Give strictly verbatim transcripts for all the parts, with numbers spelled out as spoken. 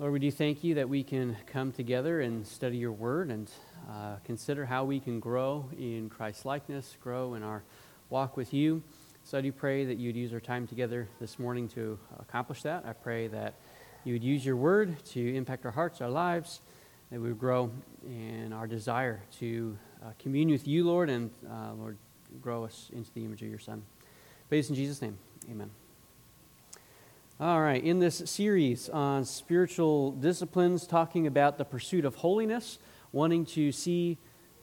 Lord, we do thank you that we can come together and study your word and uh, consider how we can grow in Christ's likeness, grow in our walk with you. So I do pray that you'd use our time together this morning to accomplish that. I pray that you would use your word to impact our hearts, our lives, that we would grow in our desire to uh, commune with you, Lord, and uh, Lord, grow us into the image of your Son. Praise in Jesus' name, amen. All right, in this series on spiritual disciplines, talking about the pursuit of holiness, wanting to see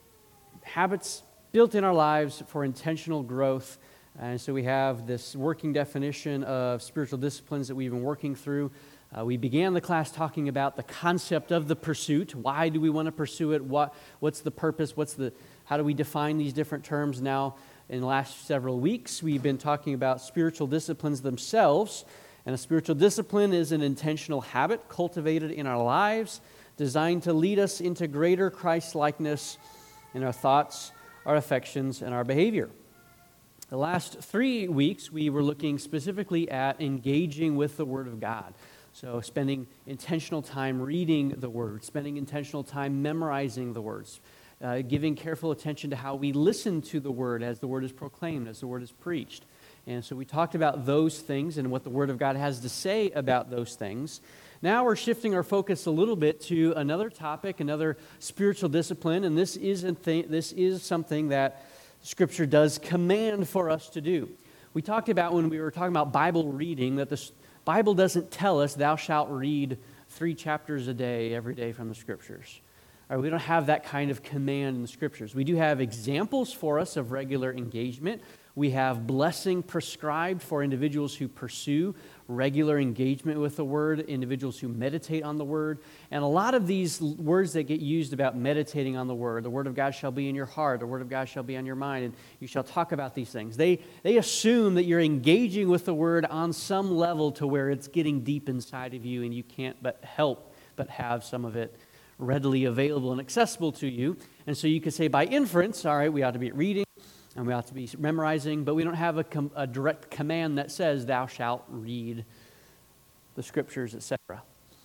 habits built in our lives for intentional growth. And so we have this working definition of spiritual disciplines that we've been working through. Uh, we began the class talking about the concept of the pursuit. Why do we want to pursue it? What, what's the purpose? What's the, how do we define these different terms? Now, in the last several weeks, we've been talking about spiritual disciplines themselves. And a spiritual discipline is an intentional habit cultivated in our lives, designed to lead us into greater Christ-likeness in our thoughts, our affections, and our behavior. The last three weeks, we were looking specifically at engaging with the Word of God. So spending intentional time reading the Word, spending intentional time memorizing the words, uh, giving careful attention to how we listen to the Word as the Word is proclaimed, as the Word is preached. And so we talked about those things and what the Word of God has to say about those things. Now we're shifting our focus a little bit to another topic, another spiritual discipline, and this is, a th- this is something that Scripture does command for us to do. We talked about when we were talking about Bible reading that the Bible doesn't tell us thou shalt read three chapters a day every day from the Scriptures. All right, we don't have that kind of command in the Scriptures. We do have examples for us of regular engagement. We have blessing prescribed for individuals who pursue regular engagement with the Word, individuals who meditate on the Word. And a lot of these words that get used about meditating on the Word, the Word of God shall be in your heart, the Word of God shall be on your mind, and you shall talk about these things. They, they assume that you're engaging with the Word on some level to where it's getting deep inside of you and you can't but help but have some of it readily available and accessible to you. And so you could say by inference, all right, we ought to be reading, and we ought to be memorizing, but we don't have a, com- a direct command that says, thou shalt read the Scriptures, et cetera.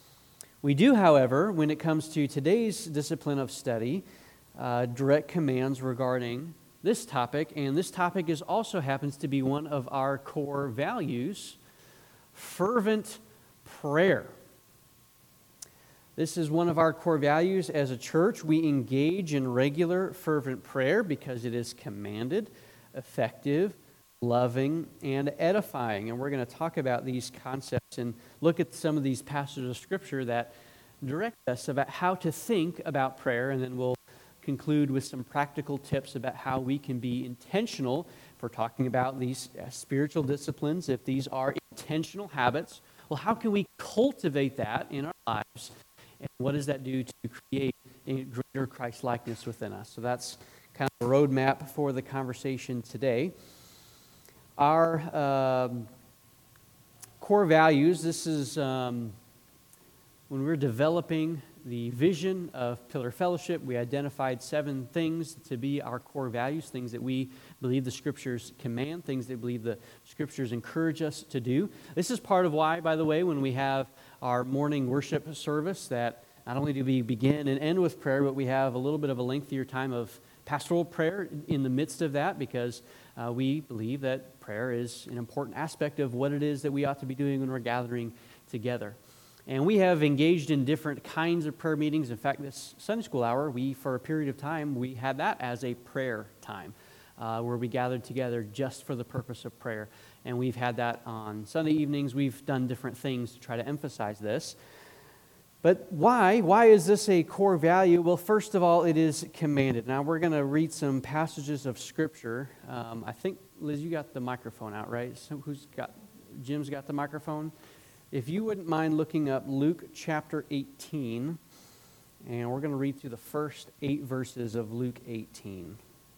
We do, however, when it comes to today's discipline of study, uh, direct commands regarding this topic, and this topic is also happens to be one of our core values, fervent prayer. This is one of our core values as a church. We engage in regular, fervent prayer because it is commanded, effective, loving, and edifying. And we're going to talk about these concepts and look at some of these passages of Scripture that direct us about how to think about prayer, and then we'll conclude with some practical tips about how we can be intentional for talking about these spiritual disciplines. If these are intentional habits, well, how can we cultivate that in our lives? And what does that do to create a greater Christ-likeness within us? So that's kind of a roadmap for the conversation today. Our um, core values, this is um, when we're developing the vision of Pillar Fellowship, we identified seven things to be our core values, things that we believe the Scriptures command, things that we believe the Scriptures encourage us to do. This is part of why, by the way, when we have our morning worship service, that not only do we begin and end with prayer, but we have a little bit of a lengthier time of pastoral prayer in the midst of that, because uh, we believe that prayer is an important aspect of what it is that we ought to be doing when we're gathering together. And we have engaged in different kinds of prayer meetings. In fact, this Sunday school hour, we, for a period of time, we had that as a prayer time, uh, where we gathered together just for the purpose of prayer. And we've had that on Sunday evenings. We've done different things to try to emphasize this. But why? Why is this a core value? Well, first of all, it is commanded. Now, we're going to read some passages of Scripture. Um, I think, Liz, you got the microphone out, right? So who's got, Jim's got the microphone? If you wouldn't mind looking up Luke chapter eighteen, and we're going to read through the first eight verses of Luke eighteen.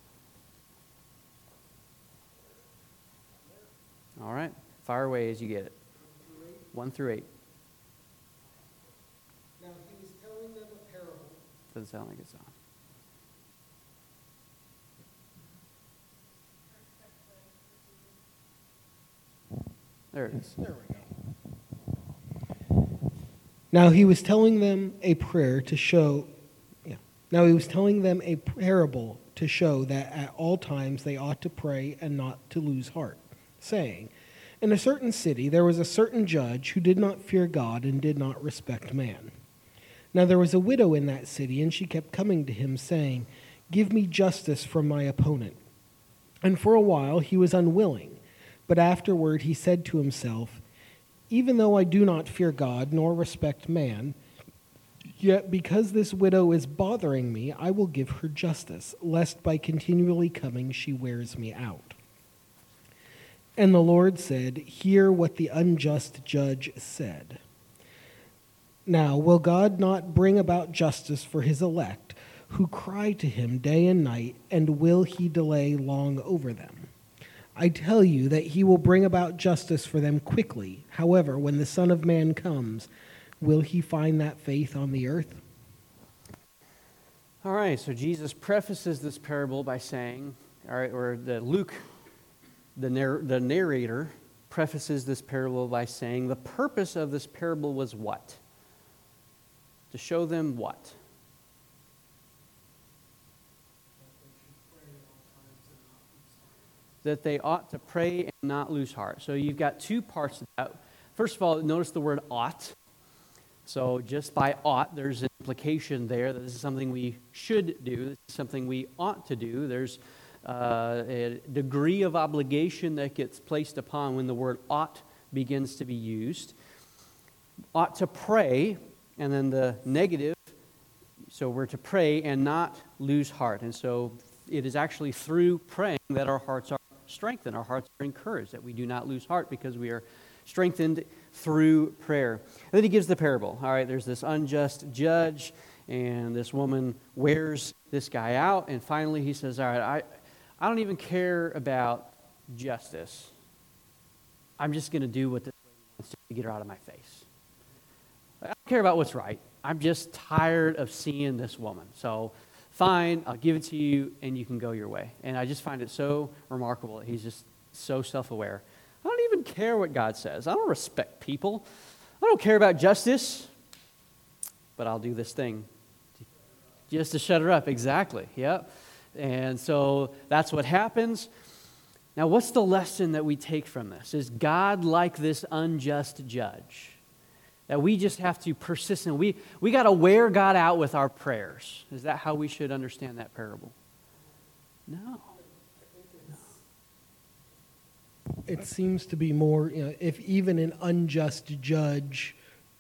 All right, fire away as you get it. One through eight. Now he was telling them a parable. Doesn't sound like it's on. There it is. There we go. Now he was telling them a prayer to show, yeah. Now he was telling them a parable to show that at all times they ought to pray and not to lose heart, saying, in a certain city there was a certain judge who did not fear God and did not respect man. Now there was a widow in that city, and she kept coming to him, saying, give me justice from my opponent. And for a while he was unwilling, but afterward he said to himself, even though I do not fear God nor respect man, yet because this widow is bothering me, I will give her justice, lest by continually coming she wears me out. And the Lord said, hear what the unjust judge said. Now, will God not bring about justice for his elect, who cry to him day and night, and will he delay long over them? I tell you that he will bring about justice for them quickly. However, when the Son of Man comes, will he find that faith on the earth? All right, so Jesus prefaces this parable by saying, all right, or the Luke, the, narr- the narrator, prefaces this parable by saying the purpose of this parable was what? To show them what? That they ought to pray and not lose heart. So you've got two parts of that. First of all, notice the word ought. So just by ought, there's an implication there that this is something we should do. This is something we ought to do. There's uh, a degree of obligation that gets placed upon when the word ought begins to be used. Ought to pray, and then the negative, so we're to pray and not lose heart. And so it is actually through praying that our hearts are strengthened, our hearts are encouraged, that we do not lose heart because we are strengthened through prayer. And then he gives the parable. All right, there's this unjust judge, and this woman wears this guy out, and finally he says, all right, I, I don't even care about justice. I'm just going to do what this lady wants to get her out of my face. I don't care about what's right. I'm just tired of seeing this woman. So fine, I'll give it to you, and you can go your way. And I just find it so remarkable that he's just so self-aware. I don't even care what God says. I don't respect people. I don't care about justice. But I'll do this thing just to shut her up. Exactly, yep. And so that's what happens. Now, what's the lesson that we take from this? Is God like this unjust judge? That we just have to persist in. We, we got to wear God out with our prayers. Is that how we should understand that parable? No. no. It seems to be more, you know, if even an unjust judge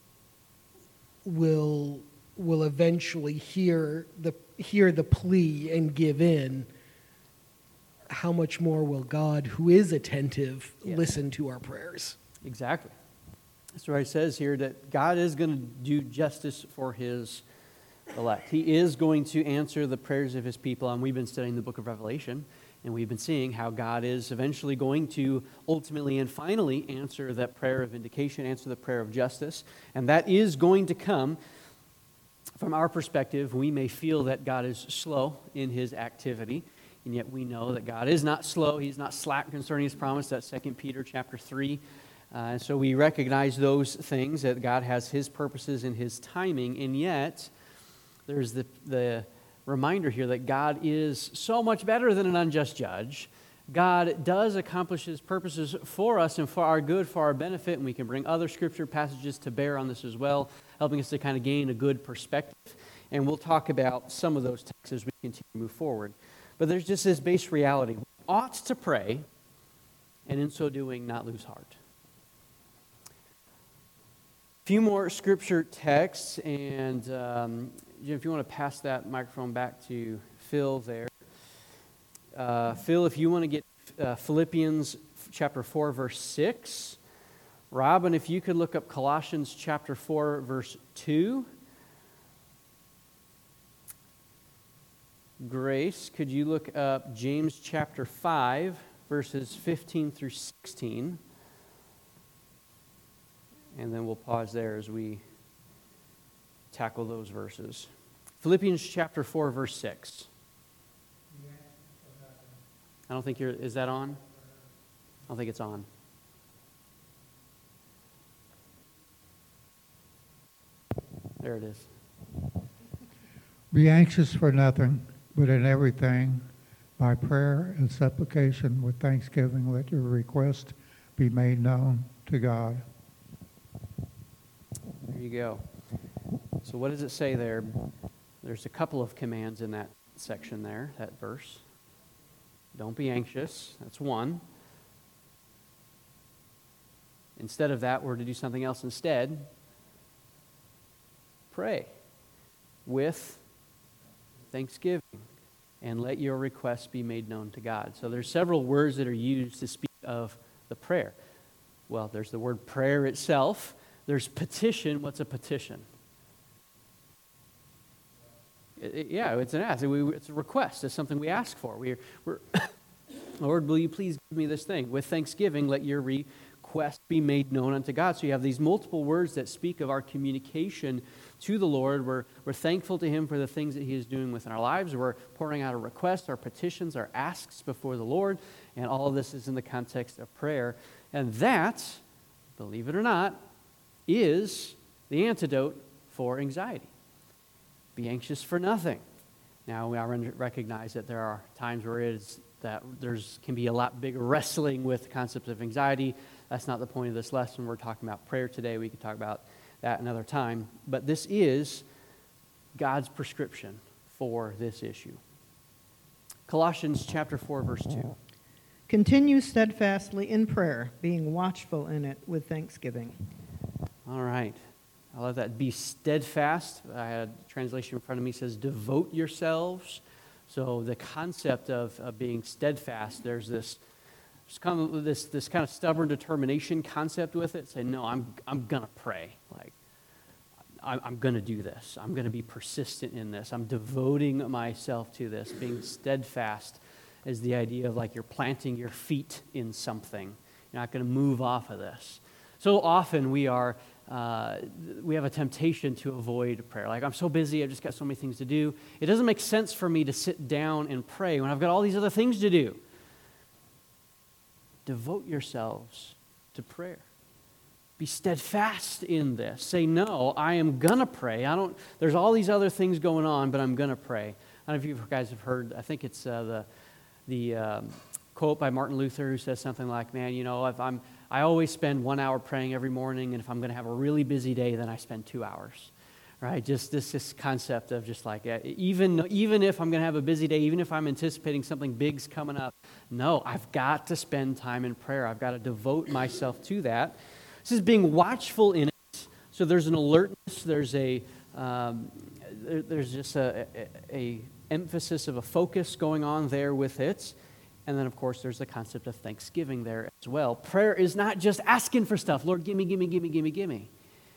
will will eventually hear the hear the plea and give in, how much more will God, who is attentive, yes. listen to our prayers? Exactly. That's why it says here that God is going to do justice for his elect. He is going to answer the prayers of his people. And we've been studying the book of Revelation, and we've been seeing how God is eventually going to ultimately and finally answer that prayer of vindication, answer the prayer of justice. And that is going to come. From our perspective, we may feel that God is slow in his activity, and yet we know that God is not slow. He's not slack concerning his promise. That's Second Peter chapter three. Uh, and so we recognize those things, that God has his purposes and his timing, and yet there's the, the reminder here that God is so much better than an unjust judge. God does accomplish his purposes for us and for our good, for our benefit, and we can bring other scripture passages to bear on this as well, helping us to kind of gain a good perspective. And we'll talk about some of those texts as we continue to move forward. But there's just this base reality. We ought to pray, and in so doing, not lose heart. A few more scripture texts, and um, Jim, if you want to pass that microphone back to Phil there. Uh, Phil, if you want to get uh, Philippians chapter four, verse six. Robin, if you could look up Colossians chapter four, verse two. Grace, could you look up James chapter five, verses fifteen through sixteen? And then we'll pause there as we tackle those verses. Philippians chapter four, verse six. I don't think you're, is that on? I don't think it's on. There it is. Be anxious for nothing, but in everything, by prayer and supplication with thanksgiving, let your request be made known to God. There you go. So what does it say there? There's a couple of commands in that section there, that verse. Don't be anxious. That's one. Instead of that, we're to do something else instead. Pray with thanksgiving and let your requests be made known to God. So there's several words that are used to speak of the prayer. Well, there's the word prayer itself. There's petition. What's a petition? It, it, yeah, it's an ask. We, it's a request. It's something we ask for. We're, we're Lord, will you please give me this thing? With thanksgiving, let your request be made known unto God. So you have these multiple words that speak of our communication to the Lord. We're, we're thankful to Him for the things that He is doing within our lives. We're pouring out our requests, our petitions, our asks before the Lord. And all of this is in the context of prayer. And that, believe it or not, is the antidote for anxiety. Be anxious for nothing. Now, we recognize that there are times where it is that there's can be a lot bigger wrestling with the concept of anxiety. That's not the point of this lesson. We're talking about prayer today. We could talk about that another time. But this is God's prescription for this issue. Colossians chapter four, verse two. Continue steadfastly in prayer, being watchful in it with thanksgiving. All right. I love that. Be steadfast. I had a translation in front of me that says, devote yourselves. So the concept of, of being steadfast, there's this, there's kind of this, this kind of stubborn determination concept with it. Say, no, I'm I'm gonna pray. Like, I'm, I'm gonna do this. I'm gonna be persistent in this. I'm devoting myself to this. Being steadfast is the idea of like you're planting your feet in something. You're not gonna move off of this. So often we are. Uh, we have a temptation to avoid prayer. Like, I'm so busy, I've just got so many things to do. It doesn't make sense for me to sit down and pray when I've got all these other things to do. Devote yourselves to prayer. Be steadfast in this. Say, no, I am going to pray. I don't. There's all these other things going on, but I'm going to pray. I don't know if you guys have heard, I think it's uh, the, the um, quote by Martin Luther who says something like, man, you know, if I'm I always spend one hour praying every morning, and if I'm going to have a really busy day, then I spend two hours, right? Just this, this concept of just like, even, even if I'm going to have a busy day, even if I'm anticipating something big's coming up, no, I've got to spend time in prayer. I've got to devote myself to that. This is being watchful in it. So there's an alertness, there's a, um, there, there's just a, a, a emphasis of a focus going on there with it. And then, of course, there's the concept of thanksgiving there as well. Prayer is not just asking for stuff. Lord, give me, give me, give me, give me, give me.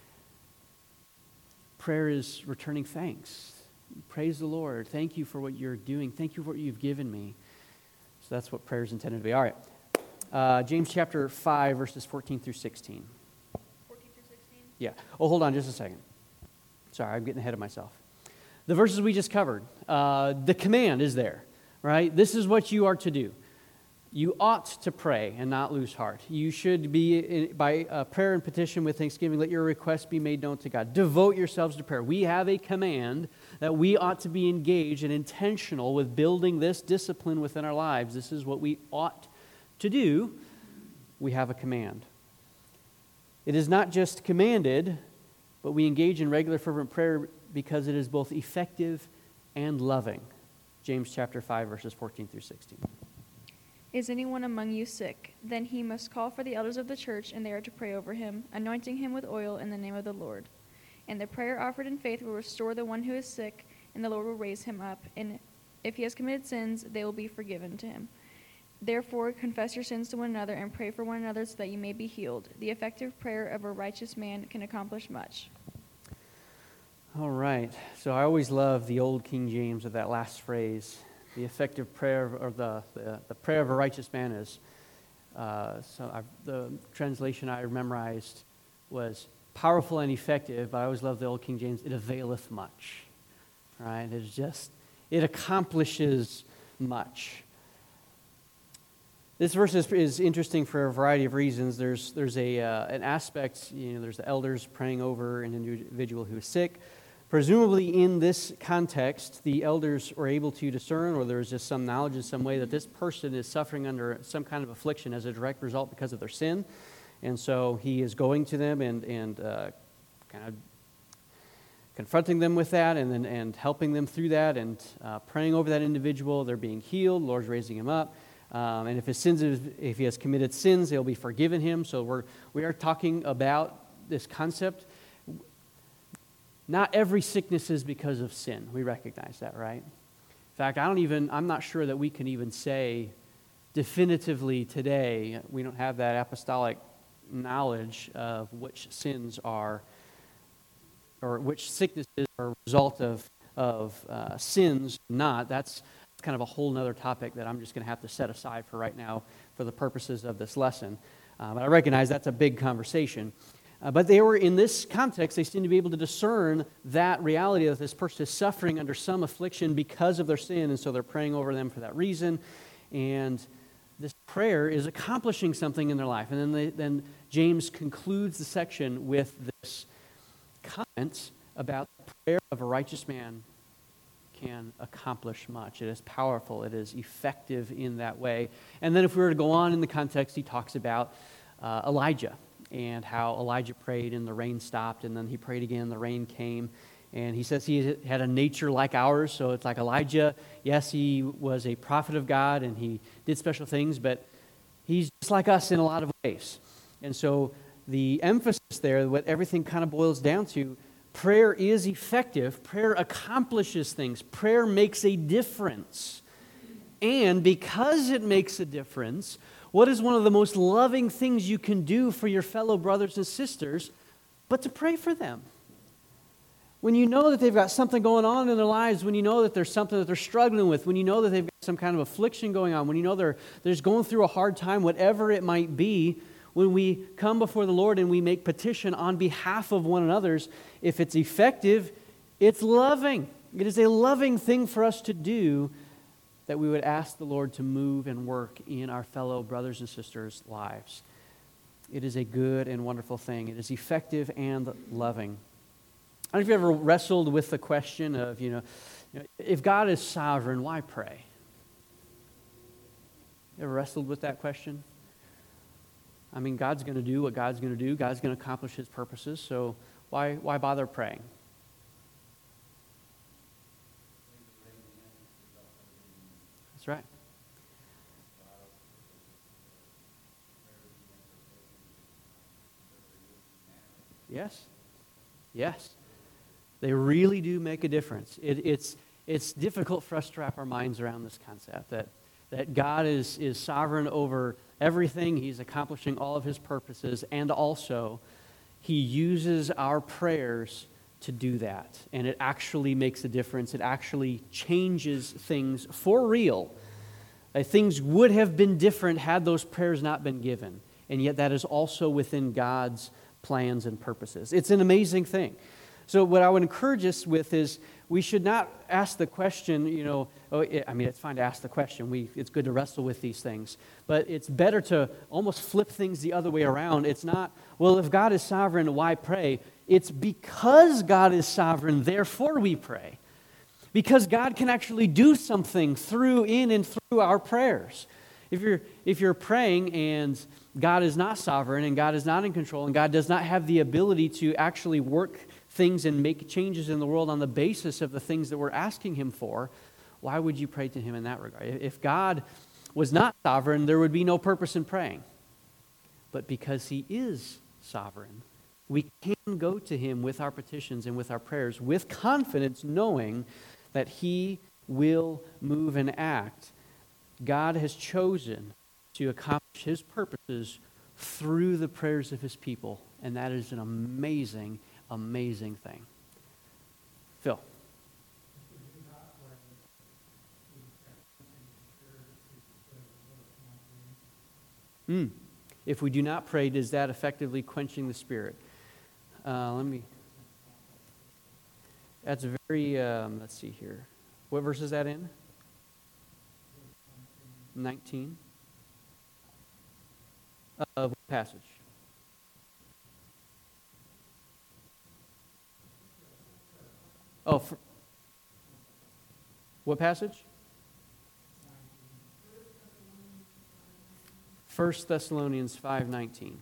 Prayer is returning thanks. Praise the Lord. Thank you for what you're doing. Thank you for what you've given me. So that's what prayer is intended to be. All right. Uh, James chapter five, verses fourteen through sixteen. fourteen through sixteen? Yeah. Oh, hold on just a second. Sorry, I'm getting ahead of myself. The verses we just covered, uh, the command is there. Right? This is what you are to do. You ought to pray and not lose heart. You should be, in, by uh, prayer and petition with thanksgiving, let your requests be made known to God. Devote yourselves to prayer. We have a command that we ought to be engaged and intentional with building this discipline within our lives. This is what we ought to do. We have a command. It is not just commanded, but we engage in regular fervent prayer because it is both effective and loving. James chapter five, verses fourteen through sixteen. Is anyone among you sick? Then he must call for the elders of the church, and they are to pray over him, anointing him with oil in the name of the Lord. And the prayer offered in faith will restore the one who is sick, and the Lord will raise him up. And if he has committed sins, they will be forgiven to him. Therefore, confess your sins to one another and pray for one another so that you may be healed. The effective prayer of a righteous man can accomplish much. All right. So I always love the old King James of that last phrase. The effective prayer, or the, the, the prayer of a righteous man is, uh, so I, the translation I memorized was powerful and effective, but I always love the old King James, it availeth much. Right? It's just, it accomplishes much. This verse is, is interesting for a variety of reasons. There's there's a uh, an aspect, you know, there's the elders praying over an individual who is sick. Presumably in this context, the elders were able to discern, or there's just some knowledge in some way that this person is suffering under some kind of affliction as a direct result because of their sin. And so he is going to them and, and uh, kind of confronting them with that and then and helping them through that and uh, praying over that individual. They're being healed. The Lord's raising him up. Um, and if his sins, if he has committed sins, they'll be forgiven him. So we're we are talking about this concept. Not every sickness is because of sin. We recognize that, right? In fact, I don't even, I'm not sure that we can even say definitively today, we don't have that apostolic knowledge of which sins are, or which sicknesses are a result of, of uh, sins, not. That's kind of a whole other topic that I'm just going to have to set aside for right now for the purposes of this lesson. Uh, but I recognize that's a big conversation. Uh, but they were, in this context, they seem to be able to discern that reality that this person is suffering under some affliction because of their sin, and so they're praying over them for that reason. And this prayer is accomplishing something in their life. And then, they, then James concludes the section with this comment about the prayer of a righteous man can accomplish much. It is powerful. It is effective in that way. And then if we were to go on in the context, he talks about uh, Elijah, and how Elijah prayed and the rain stopped, and then he prayed again, the rain came. And he says he had a nature like ours, so it's like Elijah. Yes, he was a prophet of God, and he did special things, but he's just like us in a lot of ways. And so the emphasis there, what everything kind of boils down to, prayer is effective. Prayer accomplishes things. Prayer makes a difference. And because it makes a difference, what is one of the most loving things you can do for your fellow brothers and sisters but to pray for them? When you know that they've got something going on in their lives, when you know that there's something that they're struggling with, when you know that they've got some kind of affliction going on, when you know they're, they're just going through a hard time, whatever it might be, when we come before the Lord and we make petition on behalf of one another's, if it's effective, it's loving. It is a loving thing for us to do, that we would ask the Lord to move and work in our fellow brothers and sisters' lives. It is a good and wonderful thing. It is effective and loving. I don't know if you ever wrestled with the question of, you know, you know if God is sovereign, why pray? You ever wrestled with that question? I mean, God's going to do what God's going to do. God's going to accomplish His purposes, so why why bother praying? That's right. Yes. Yes. They really do make a difference. It, it's it's difficult for us to wrap our minds around this concept that, that God is, is sovereign over everything. He's accomplishing all of His purposes, and also He uses our prayers to do that. And it actually makes a difference. It actually changes things for real. Uh, things would have been different had those prayers not been given. And yet that is also within God's plans and purposes. It's an amazing thing. So what I would encourage us with is we should not ask the question, you know, oh, I mean, it's fine to ask the question. We, it's good to wrestle with these things. But it's better to almost flip things the other way around. It's not, well, if God is sovereign, why pray? It's because God is sovereign, therefore we pray. Because God can actually do something through, in, and through our prayers. If you're, if you're praying and God is not sovereign and God is not in control and God does not have the ability to actually work things and make changes in the world on the basis of the things that we're asking Him for, why would you pray to Him in that regard? If God was not sovereign, there would be no purpose in praying. But because He is sovereign, we can go to Him with our petitions and with our prayers with confidence, knowing that He will move and act. God has chosen to accomplish His purposes through the prayers of His people, and that is an amazing, amazing thing. Phil. Mm. If we do not pray, does that effectively quenching the Spirit? Uh, let me... That's very, um, let's see here. What verse is that in? nineteen. of what passage? Oh, for, what passage? First Thessalonians five nineteen.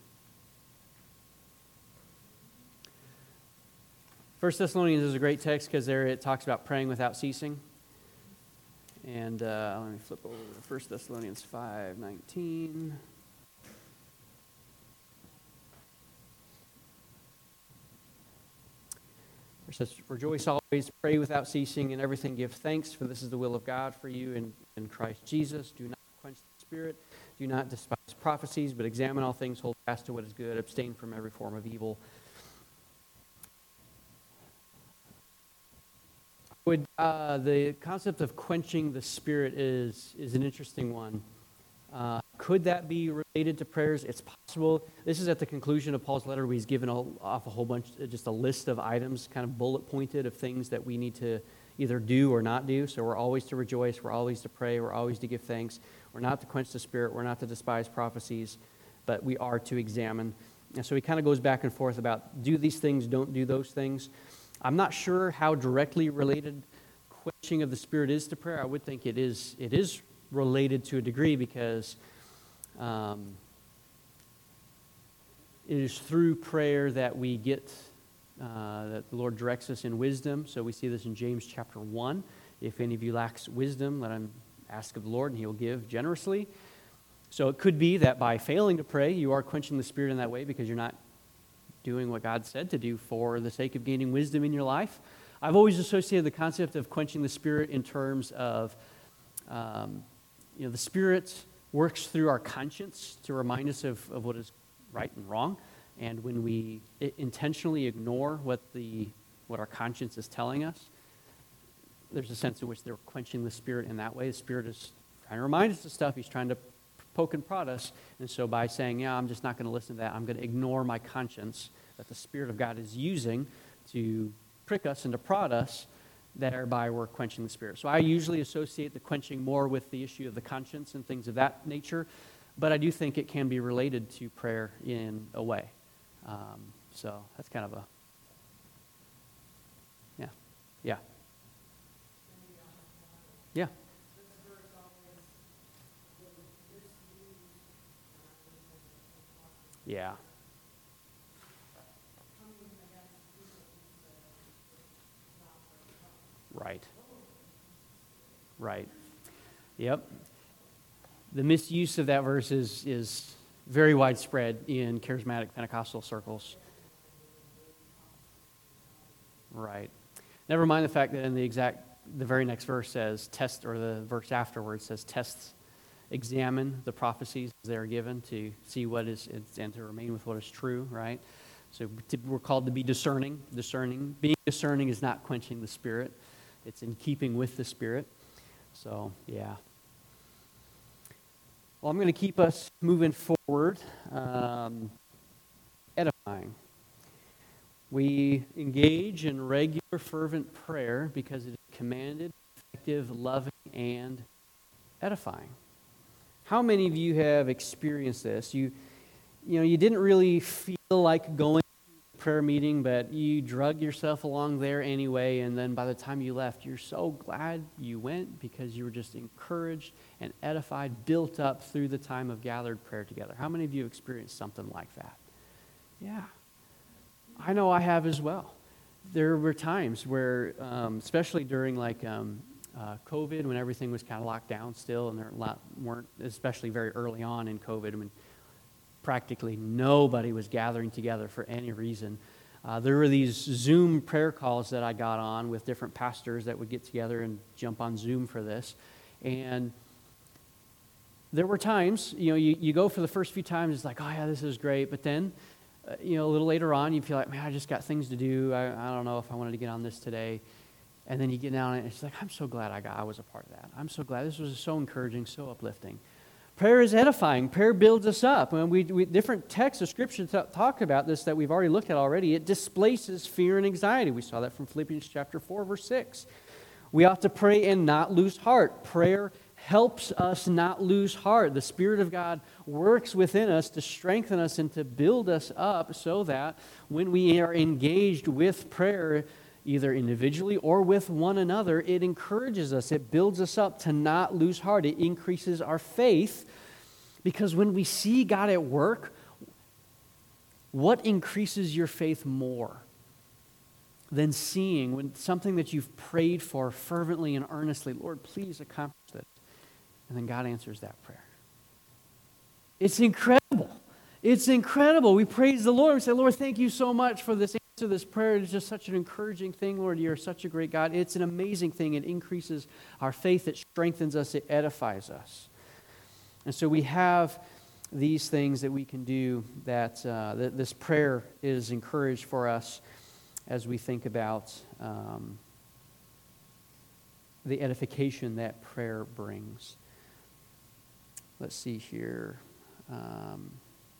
First Thessalonians is a great text because there it talks about praying without ceasing. And uh, let me flip over to First Thessalonians five nineteen. It says, rejoice always, pray without ceasing, and everything give thanks, for this is the will of God for you in, in Christ Jesus. Do not quench the Spirit, do not despise prophecies, but examine all things, hold fast to what is good, abstain from every form of evil. Would, uh, the concept of quenching the Spirit is, is an interesting one. Uh, could that be related to prayers? It's possible. This is at the conclusion of Paul's letter where he's given all, off a whole bunch, just a list of items, kind of bullet pointed of things that we need to either do or not do. So we're always to rejoice, we're always to pray, we're always to give thanks. We're not to quench the Spirit, we're not to despise prophecies, but we are to examine. And so he kind of goes back and forth about do these things, don't do those things. I'm not sure how directly related quenching of the Spirit is to prayer. I would think it is it is related to a degree because um, it is through prayer that we get, uh, that the Lord directs us in wisdom. So we see this in James chapter one. If any of you lacks wisdom, let him ask of the Lord and he will give generously. So it could be that by failing to pray, you are quenching the Spirit in that way because you're not doing what God said to do for the sake of gaining wisdom in your life. I've always associated the concept of quenching the Spirit in terms of, um, you know, the Spirit works through our conscience to remind us of, of what is right and wrong. And when we intentionally ignore what the what our conscience is telling us, there's a sense in which they're quenching the Spirit in that way. The Spirit is trying to remind us of stuff. He's trying to poke and prod us. And so by saying, yeah, I'm just not going to listen to that, I'm going to ignore my conscience that the Spirit of God is using to prick us and to prod us, thereby we're quenching the Spirit. So I usually associate the quenching more with the issue of the conscience and things of that nature, but I do think it can be related to prayer in a way. Um, so that's kind of a, yeah, yeah. Yeah. Yeah. Right. Right. Yep. The misuse of that verse is, is very widespread in charismatic Pentecostal circles. Right. Never mind the fact that in the exact, the very next verse says, test, or the verse afterwards says, test, examine the prophecies as they are given to see what is, and to remain with what is true, right? So we're called to be discerning. Discerning. Being discerning is not quenching the Spirit. It's in keeping with the Spirit. So, yeah. Well, I'm going to keep us moving forward. Um, edifying. We engage in regular fervent prayer because it is commanded, effective, loving, and edifying. How many of you have experienced this? You, you know, you didn't really feel like going to a prayer meeting, but you drug yourself along there anyway, and then by the time you left, you're so glad you went because you were just encouraged and edified, built up through the time of gathered prayer together. How many of you experienced something like that? Yeah. I know I have as well. There were times where, um, especially during like um, uh, COVID, when everything was kind of locked down still, and there lot, weren't, especially very early on in COVID, when practically nobody was gathering together for any reason. Uh, there were these Zoom prayer calls that I got on with different pastors that would get together and jump on Zoom for this. And there were times, you know, you, you go for the first few times, it's like, oh yeah, this is great, but then Uh, you know, a little later on, you feel like, man, I just got things to do. I, I don't know if I wanted to get on this today. And then you get down and it's like, I'm so glad I got, I was a part of that. I'm so glad. This was so encouraging, so uplifting. Prayer is edifying. Prayer builds us up. When we, we different texts of Scripture t- talk about this that we've already looked at already. It displaces fear and anxiety. We saw that from Philippians chapter four, verse six. We ought to pray and not lose heart. Prayer helps us not lose heart. The Spirit of God works within us to strengthen us and to build us up so that when we are engaged with prayer, either individually or with one another, it encourages us, it builds us up to not lose heart. It increases our faith, because when we see God at work, what increases your faith more than seeing when something that you've prayed for fervently and earnestly, Lord, please accomplish this, and then God answers that prayer? It's incredible. It's incredible. We praise the Lord. We say, Lord, thank you so much for this answer, this prayer. It's just such an encouraging thing, Lord. You're such a great God. It's an amazing thing. It increases our faith. It strengthens us. It edifies us. And so we have these things that we can do, that, uh, that this prayer is encouraged for us as we think about um, the edification that prayer brings. Let's see here. Um,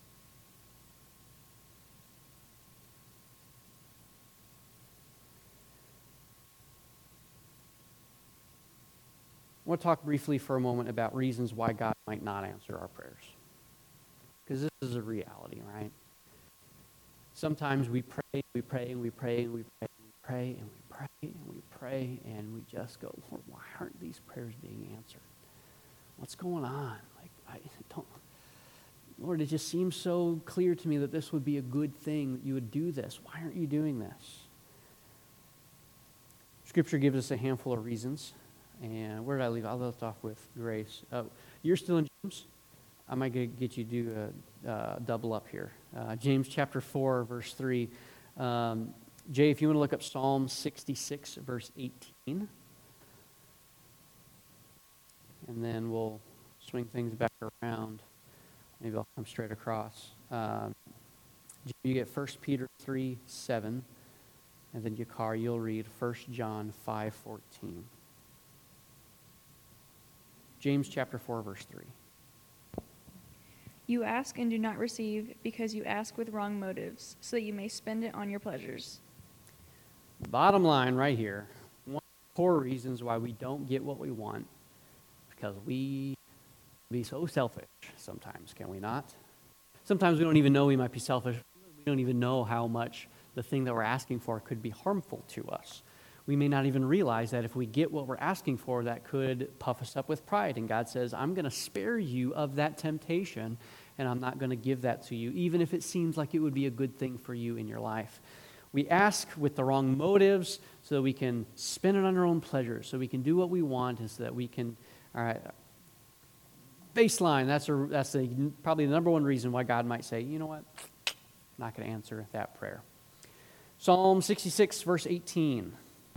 I want to talk briefly for a moment about reasons why God might not answer our prayers. Because this is a reality, right? Sometimes we pray, we pray, and we pray, and we pray, and we pray, and we pray, and we pray, and we just go, Lord, why aren't these prayers being answered? What's going on? Like, I don't, Lord, it just seems so clear to me that this would be a good thing, that you would do this. Why aren't you doing this? Scripture gives us a handful of reasons. And where did I leave? I left off with Grace. Oh, you're still in James? I might get you to do a uh, double up here. Uh, James chapter four, verse three. Um, Jay, if you want to look up Psalm sixty-six, verse eighteen. And then we'll swing things back around. Maybe I'll come straight across. Um, you get First Peter three, seven. And then Yakar, you'll read First John five, fourteen. James chapter four, verse three. You ask and do not receive, because you ask with wrong motives, so that you may spend it on your pleasures. Bottom line right here, one of the core reasons why we don't get what we want, because we be so selfish sometimes, can we not? Sometimes we don't even know we might be selfish. We don't even know how much the thing that we're asking for could be harmful to us. We may not even realize that if we get what we're asking for, that could puff us up with pride. And God says, I'm going to spare you of that temptation, and I'm not going to give that to you, even if it seems like it would be a good thing for you in your life. We ask with the wrong motives so that we can spend it on our own pleasure, so we can do what we want, and so that we can, all right, baseline, that's, a, that's a, probably the number one reason why God might say, you know what, I'm not going to answer that prayer. Psalm sixty-six, verse eighteen.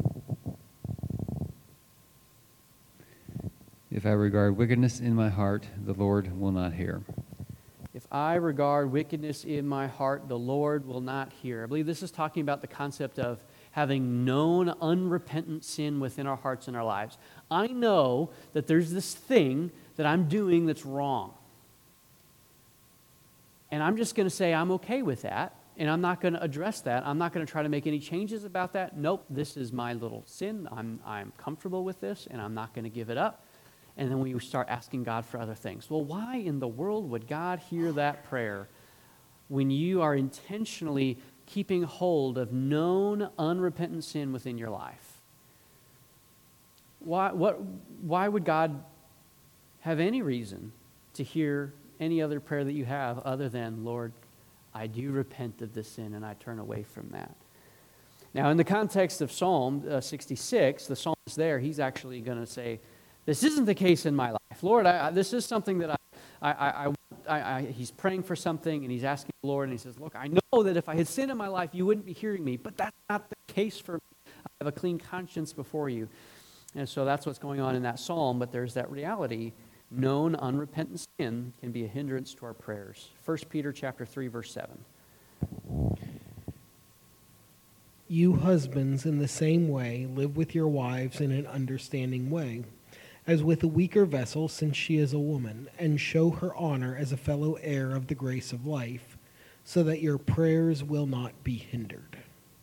If I regard wickedness in my heart, the Lord will not hear. If I regard wickedness in my heart, the Lord will not hear. I believe this is talking about the concept of having known unrepentant sin within our hearts and our lives. I know that there's this thing that I'm doing that's wrong. And I'm just going to say I'm okay with that, and I'm not going to address that. I'm not going to try to make any changes about that. Nope, this is my little sin. I'm, I'm comfortable with this, and I'm not going to give it up. And then we start asking God for other things. Well, why in the world would God hear that prayer when you are intentionally keeping hold of known unrepentant sin within your life? Why, what, why would God have any reason to hear any other prayer that you have other than, Lord, I do repent of this sin and I turn away from that? Now, in the context of Psalm uh, sixty-six, the psalmist there, he's actually going to say, this isn't the case in my life. Lord, I, I, this is something that I, I, I, I, I, he's praying for something, and he's asking the Lord, and he says, look, I know that if I had sin in my life, you wouldn't be hearing me, but that's not the case for me. I have a clean conscience before you. And so that's what's going on in that psalm, but there's that reality. Known unrepentant sin can be a hindrance to our prayers. First Peter chapter three, verse seven. You husbands, in the same way, live with your wives in an understanding way, as with a weaker vessel, since she is a woman, and show her honor as a fellow heir of the grace of life, so that your prayers will not be hindered.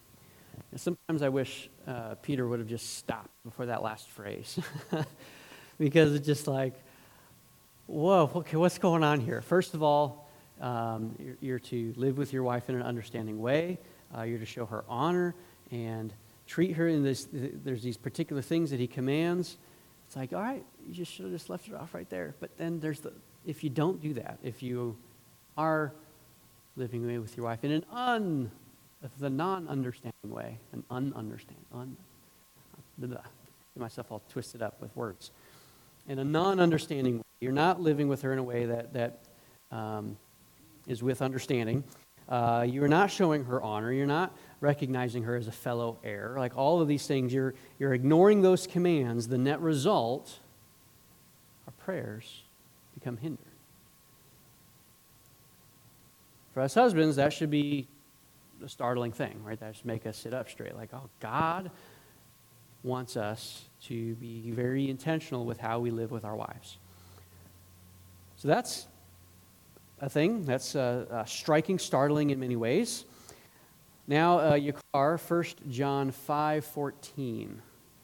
And sometimes I wish uh, Peter would have just stopped before that last phrase. because it's just like, whoa, okay, what's going on here? First of all, um, you're, you're to live with your wife in an understanding way. Uh, you're to show her honor and treat her in this. There's these particular things that he commands. It's like, all right, you just should have just left it off right there. But then there's the, if you don't do that, if you are living away with your wife in an un, the non-understanding way, an un-understand, un, blah, blah, get myself all twisted up with words. In a non-understanding way, you're not living with her in a way that that um, is with understanding. Uh, you're not showing her honor. You're not recognizing her as a fellow heir. Like all of these things, you're you're ignoring those commands. The net result, our prayers become hindered. For us husbands, that should be a startling thing, right? That should make us sit up straight. Like, oh, God wants us to be very intentional with how we live with our wives. So that's a thing. That's uh, uh, striking, startling in many ways. Now, uh, Yakar, First John five fourteen.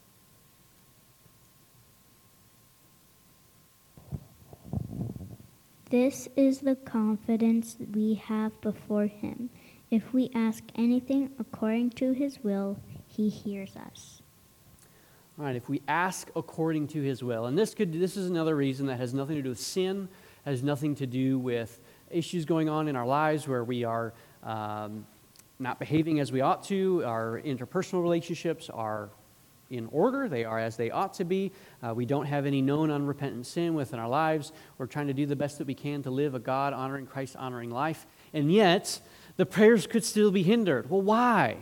This is the confidence we have before him. If we ask anything according to his will, he hears us. All right, if we ask according to his will. And this could this is another reason that has nothing to do with sin, has nothing to do with issues going on in our lives where we are um, not behaving as we ought to. Our interpersonal relationships are in order. They are as they ought to be. Uh, we don't have any known unrepentant sin within our lives. We're trying to do the best that we can to live a God-honoring, Christ-honoring life. And yet, the prayers could still be hindered. Well, why?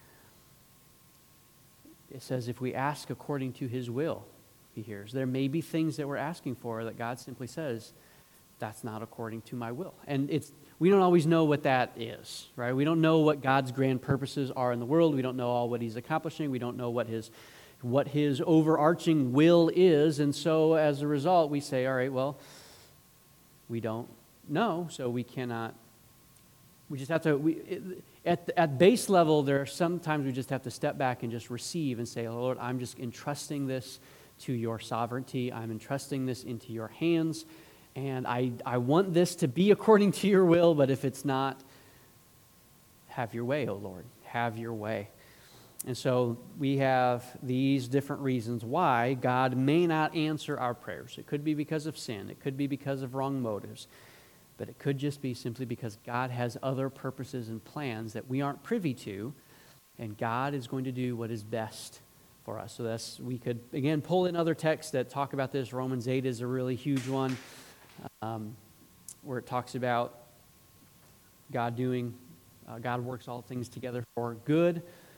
It says if we ask according to his will, he hears. There may be things that we're asking for that God simply says, that's not according to my will. And it's we don't always know what that is, right? We don't know what God's grand purposes are in the world. We don't know all what he's accomplishing. We don't know what his what his overarching will is. And so as a result, we say, all right, well, we don't know, so we cannot, we just have to, we, at, at base level, there are sometimes we just have to step back and just receive and say, oh, Lord, I'm just entrusting this to your sovereignty. I'm entrusting this into your hands. And I, I want this to be according to your will, but if it's not, have your way, O Lord. Have your way. And so we have these different reasons why God may not answer our prayers. It could be because of sin. It could be because of wrong motives. But it could just be simply because God has other purposes and plans that we aren't privy to, and God is going to do what is best for us. So that's, we could, again, pull in other texts that talk about this. Romans eight is a really huge one, um, where it talks about God doing, uh, God works all things together for good.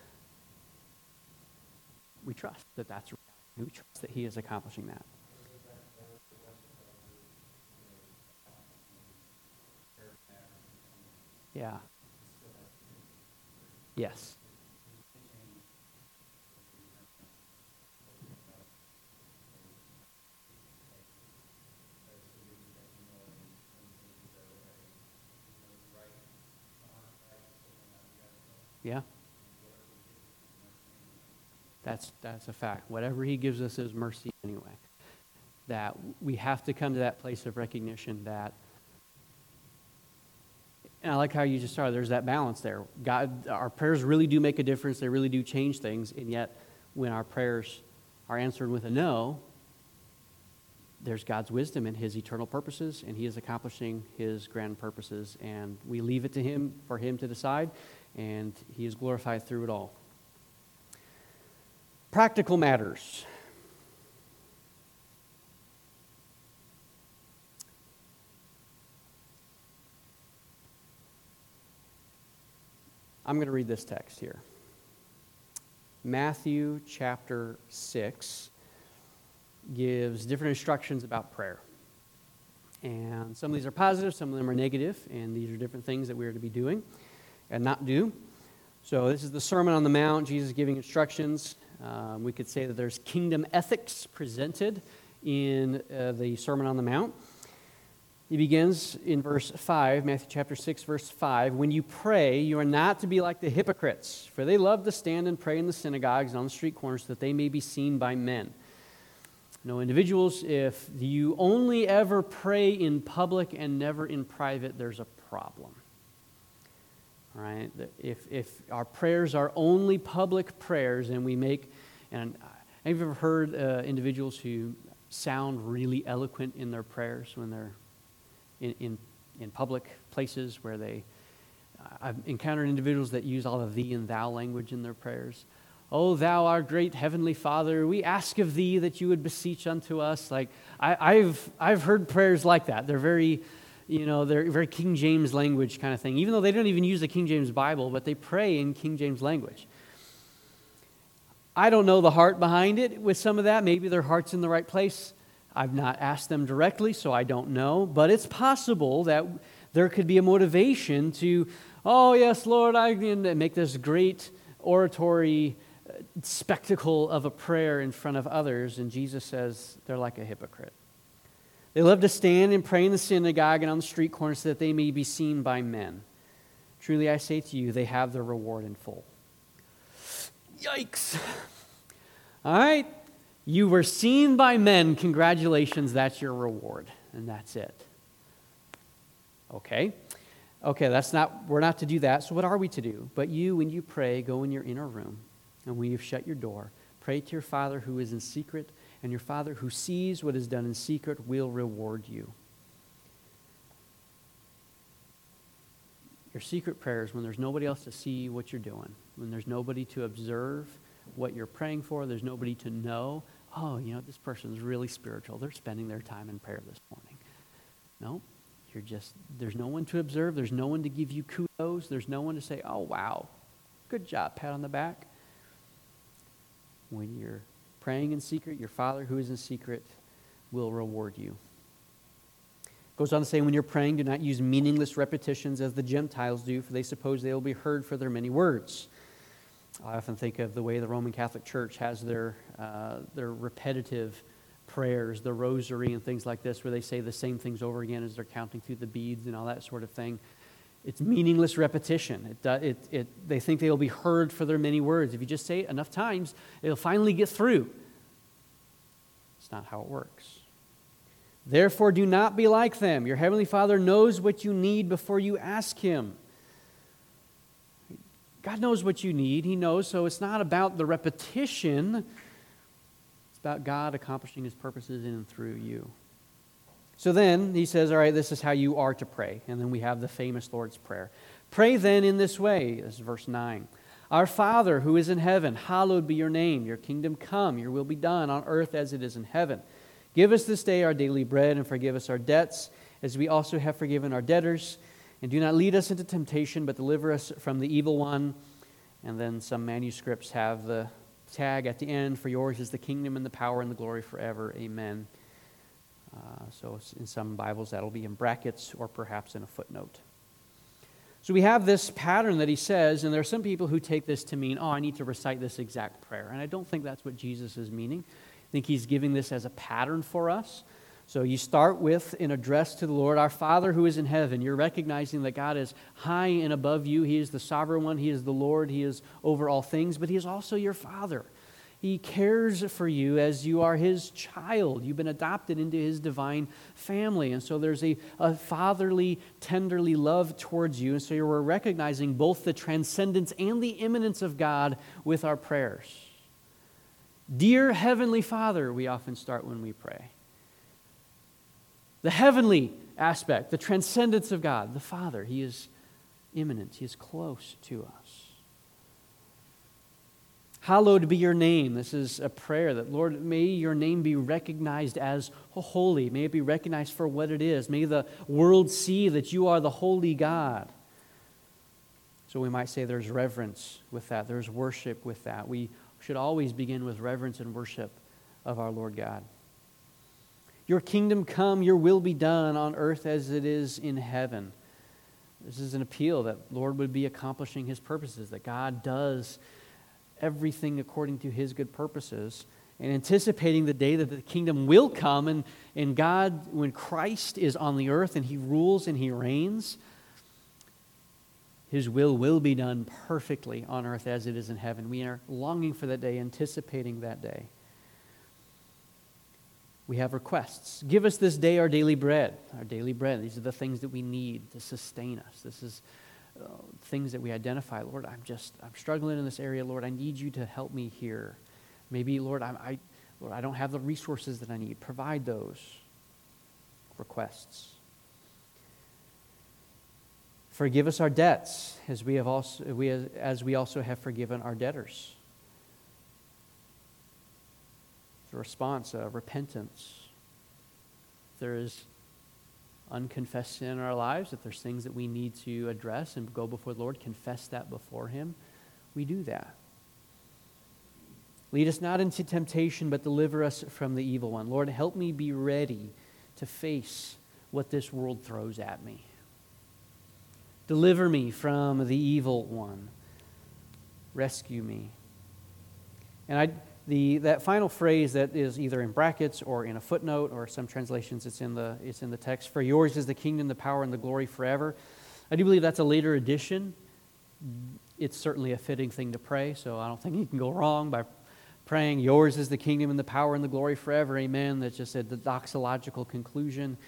We trust that that's right. We trust that he is accomplishing that. Yeah. Yes. Yeah. That's that's a fact. Whatever he gives us is mercy anyway. That we have to come to that place of recognition that, and I like how you just started, there's that balance there. God, our prayers really do make a difference. They really do change things. And yet, when our prayers are answered with a no, there's God's wisdom and his eternal purposes, and he is accomplishing his grand purposes. And we leave it to him, for him to decide, and he is glorified through it all. Practical matters. I'm going to read this text here. Matthew chapter six gives different instructions about prayer. And some of these are positive, some of them are negative, and these are different things that we are to be doing and not do. So this is the Sermon on the Mount, Jesus giving instructions. Um, we could say that there's kingdom ethics presented in uh, the Sermon on the Mount. He begins in verse five, Matthew chapter six, verse five. When you pray, you are not to be like the hypocrites, for they love to stand and pray in the synagogues and on the street corners so that they may be seen by men. No individuals, if you only ever pray in public and never in private, there's a problem. All right? If, if our prayers are only public prayers and we make, and have you ever heard uh, individuals who sound really eloquent in their prayers when they're in, in, in public places where they, I've encountered individuals that use all of thee and thou language in their prayers. O thou, our great heavenly Father, we ask of thee that you would beseech unto us. Like I, I've I've heard prayers like that. They're very, you know, they're very King James language kind of thing. Even though they don't even use the King James Bible, but they pray in King James language. I don't know the heart behind it with some of that. Maybe their heart's in the right place. I've not asked them directly, so I don't know. But it's possible that there could be a motivation to, oh yes, Lord, I can make this great oratory spectacle of a prayer in front of others, and Jesus says they're like a hypocrite. They love to stand and pray in the synagogue and on the street corners so that they may be seen by men. Truly I say to you, they have their reward in full. Yikes. All right, you were seen by men. Congratulations, that's your reward, and that's it. Okay. Okay, that's not, we're not to do that, so what are we to do? But you, when you pray, go in your inner room, and when you've shut your door, pray to your Father who is in secret, and your Father who sees what is done in secret will reward you. Your secret prayers, when there's nobody else to see what you're doing, when there's nobody to observe what you're praying for, there's nobody to know, oh, you know, this person's really spiritual. They're spending their time in prayer this morning. No, you're just, there's no one to observe. There's no one to give you kudos. There's no one to say, oh, wow, good job, pat on the back. When you're praying in secret, your Father who is in secret will reward you. Goes on to say, when you're praying, do not use meaningless repetitions as the Gentiles do, for they suppose they will be heard for their many words. I often think of the way the Roman Catholic Church has their uh, their repetitive prayers, the rosary and things like this, where they say the same things over again as they're counting through the beads and all that sort of thing. It's meaningless repetition. It, it, it, they think they will be heard for their many words. If you just say it enough times, it'll finally get through. It's not how it works. Therefore, do not be like them. Your heavenly Father knows what you need before you ask Him. God knows what you need. He knows, so it's not about the repetition. It's about God accomplishing His purposes in and through you. So then, he says, all right, this is how you are to pray. And then we have the famous Lord's Prayer. Pray then in this way. This is verse nine. Our Father who is in heaven, hallowed be your name. Your kingdom come. Your will be done on earth as it is in heaven. Give us this day our daily bread, and forgive us our debts, as we also have forgiven our debtors. And do not lead us into temptation, but deliver us from the evil one. And then some manuscripts have the tag at the end, for yours is the kingdom and the power and the glory forever. Amen. Uh, so in some Bibles that'll be in brackets or perhaps in a footnote. So we have this pattern that he says, and there are some people who take this to mean, oh, I need to recite this exact prayer. And I don't think that's what Jesus is meaning. I think he's giving this as a pattern for us. So you start with an address to the Lord, our Father who is in heaven. You're recognizing that God is high and above you. He is the sovereign one. He is the Lord. He is over all things, but He is also your Father. He cares for you as you are His child. You've been adopted into His divine family. And so there's a, a fatherly, tenderly love towards you. And so you're recognizing both the transcendence and the immanence of God with our prayers. Dear Heavenly Father, we often start when we pray. The heavenly aspect, the transcendence of God, the Father, He is immanent. He is close to us. Hallowed be your name. This is a prayer that, Lord, may your name be recognized as holy. May it be recognized for what it is. May the world see that you are the holy God. So we might say there's reverence with that. There's worship with that. We should always begin with reverence and worship of our Lord God. Your kingdom come, your will be done on earth as it is in heaven. This is an appeal that Lord would be accomplishing His purposes, that God does everything according to His good purposes, and anticipating the day that the kingdom will come, and, and God, when Christ is on the earth and He rules and He reigns, His will will be done perfectly on earth as it is in heaven. We are longing for that day, anticipating that day. We have requests. Give us this day our daily bread. Our daily bread. These are the things that we need to sustain us. This is uh, things that we identify. Lord, I'm just, I'm struggling in this area. Lord, I need you to help me here. Maybe, Lord, I'm, I, Lord, I don't have the resources that I need. Provide those requests. Forgive us our debts, as we have also, we as we also have forgiven our debtors. The response, uh, repentance. If there is unconfessed sin in our lives, if there's things that we need to address and go before the Lord, confess that before Him, we do that. Lead us not into temptation, but deliver us from the evil one. Lord, help me be ready to face what this world throws at me. Deliver me from the evil one. Rescue me. And I, the that final phrase that is either in brackets or in a footnote, or some translations it's in the it's in the text. For yours is the kingdom, the power, and the glory forever. I do believe that's a later addition. It's certainly a fitting thing to pray, so I don't think you can go wrong by praying, yours is the kingdom and the power and the glory forever. Amen. That's just a the doxological conclusion.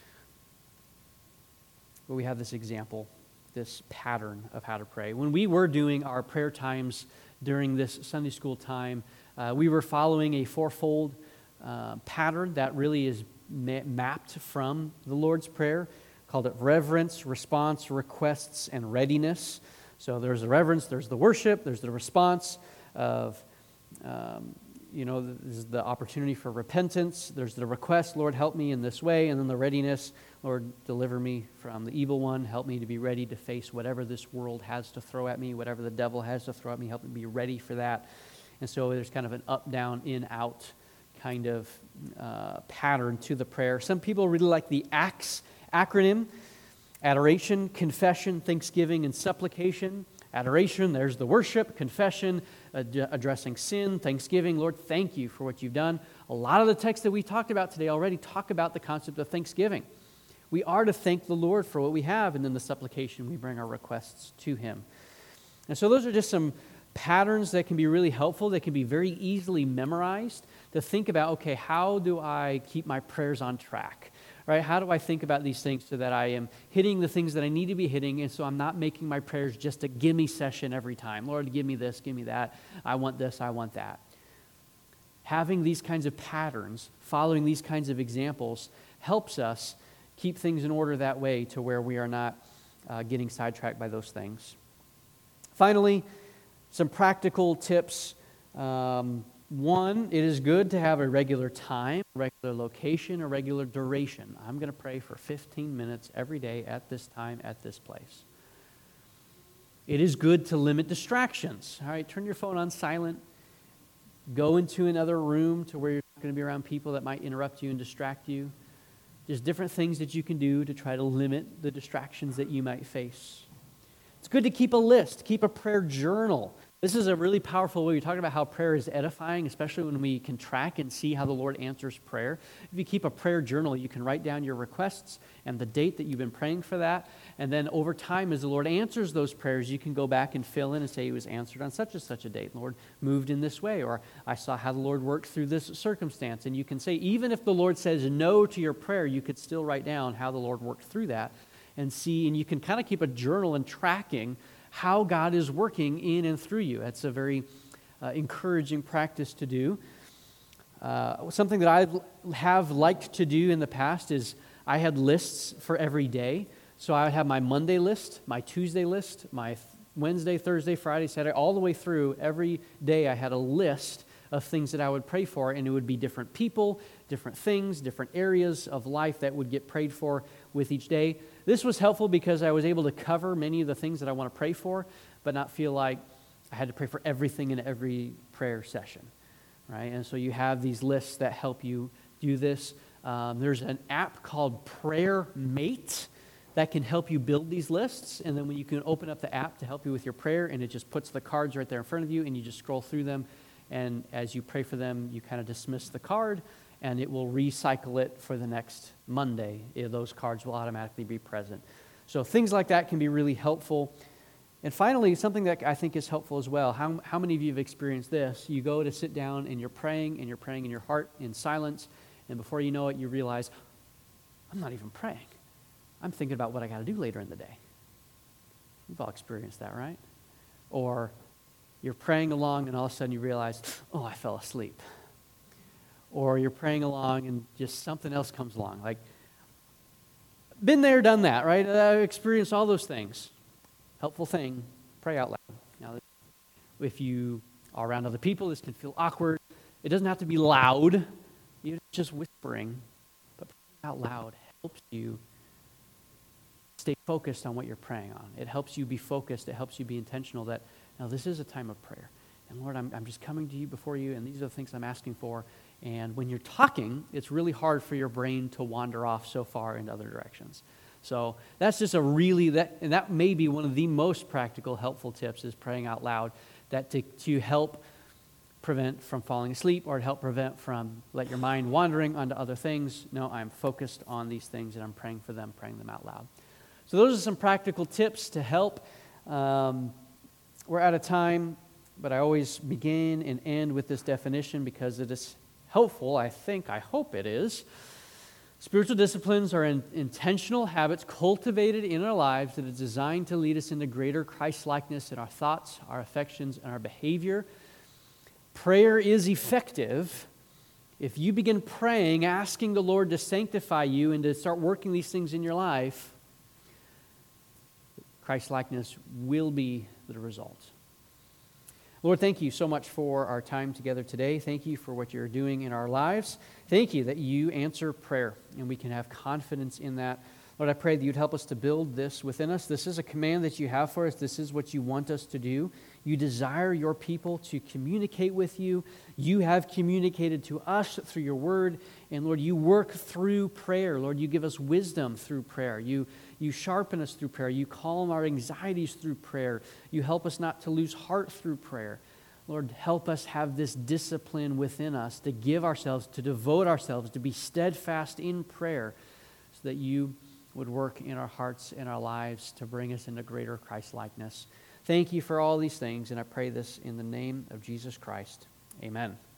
But we have this example, this pattern of how to pray. When we were doing our prayer times during this Sunday school time, uh, we were following a fourfold uh, pattern that really is ma- mapped from the Lord's Prayer. Called it reverence, response, requests, and readiness. So there's the reverence, there's the worship, there's the response of, um, you know, this is the opportunity for repentance. There's the request, Lord, help me in this way. And then the readiness, Lord, deliver me from the evil one. Help me to be ready to face whatever this world has to throw at me, whatever the devil has to throw at me. Help me be ready for that. And so there's kind of an up, down, in, out kind of uh, pattern to the prayer. Some people really like the ACTS acronym: adoration, confession, thanksgiving, and supplication. Adoration, there's the worship, confession, ad- addressing sin, thanksgiving. Lord, thank you for what you've done. A lot of the texts that we talked about today already talk about the concept of thanksgiving. We are to thank the Lord for what we have, and then the supplication, we bring our requests to Him. And so those are just some patterns that can be really helpful, that can be very easily memorized, to think about, okay, how do I keep my prayers on track? Right? How do I think about these things so that I am hitting the things that I need to be hitting, and so I'm not making my prayers just a gimme session every time. Lord, give me this, give me that. I want this, I want that. Having these kinds of patterns, following these kinds of examples, helps us keep things in order that way to where we are not uh, getting sidetracked by those things. Finally, some practical tips. Um, One, it is good to have a regular time, a regular location, a regular duration. I'm going to pray for fifteen minutes every day at this time, at this place. It is good to limit distractions. All right, turn your phone on silent. Go into another room to where you're not going to be around people that might interrupt you and distract you. Just different things that you can do to try to limit the distractions that you might face. It's good to keep a list, keep a prayer journal. This is a really powerful way. We talked about how prayer is edifying, especially when we can track and see how the Lord answers prayer. If you keep a prayer journal, you can write down your requests and the date that you've been praying for that. And then over time, as the Lord answers those prayers, you can go back and fill in and say, it was answered on such and such a date. The Lord moved in this way, or I saw how the Lord worked through this circumstance. And you can say, even if the Lord says no to your prayer, you could still write down how the Lord worked through that and see, and you can kind of keep a journal and tracking how God is working in and through you. That's a very uh, encouraging practice to do. Uh, something that I have liked to do in the past is I had lists for every day. So I would have my Monday list, my Tuesday list, my Wednesday, Thursday, Friday, Saturday, all the way through. Every day I had a list of things that I would pray for, and it would be different people, different things, different areas of life that would get prayed for with each day. This was helpful because I was able to cover many of the things that I want to pray for, but not feel like I had to pray for everything in every prayer session, right? And so you have these lists that help you do this. Um, there's an app called Prayer Mate that can help you build these lists, and then when you can open up the app to help you with your prayer, and it just puts the cards right there in front of you, and you just scroll through them, and as you pray for them, you kind of dismiss the card, and it will recycle it for the next Monday. Those cards will automatically be present. So things like that can be really helpful. And finally, something that I think is helpful as well. How, how many of you have experienced this? You go to sit down and you're praying, and you're praying in your heart in silence, And before you know it, you realize, I'm not even praying. I'm thinking about what I got to do later in the day. We've all experienced that, right? Or you're praying along and all of a sudden you realize, oh, I fell asleep. Or you're praying along and just something else comes along. Like, been there, done that, right? I've experienced all those things. Helpful thing, pray out loud. Now, if you are around other people, this can feel awkward. It doesn't have to be loud. You're just whispering. But praying out loud helps you stay focused on what you're praying on. It helps you be focused. It helps you be intentional that, now this is a time of prayer. And Lord, I'm, I'm just coming to you before you, and these are the things I'm asking for. And when you're talking, it's really hard for your brain to wander off so far in other directions. So that's just a really, that and that may be one of the most practical, helpful tips is praying out loud, that to, to help prevent from falling asleep or to help prevent from let your mind wandering onto other things. No, I'm focused on these things and I'm praying for them, praying them out loud. So those are some practical tips to help. Um, we're out of time, but I always begin and end with this definition because it is helpful, I think, I hope it is. Spiritual disciplines are in, intentional habits cultivated in our lives that are designed to lead us into greater Christ-likeness in our thoughts, our affections, and our behavior. Prayer is effective if you begin praying, asking the Lord to sanctify you and to start working these things in your life. Christ-likeness will be the result. Lord, thank you so much for our time together today. Thank you for what you're doing in our lives. Thank you that you answer prayer, and we can have confidence in that. Lord, I pray that you'd help us to build this within us. This is a command that you have for us. This is what you want us to do. You desire your people to communicate with you. You have communicated to us through your word. And Lord, you work through prayer. Lord, you give us wisdom through prayer. You, you sharpen us through prayer. You calm our anxieties through prayer. You help us not to lose heart through prayer. Lord, help us have this discipline within us to give ourselves, to devote ourselves, to be steadfast in prayer so that you would work in our hearts and our lives to bring us into greater Christ-likeness. Thank you for all these things, and I pray this in the name of Jesus Christ. Amen.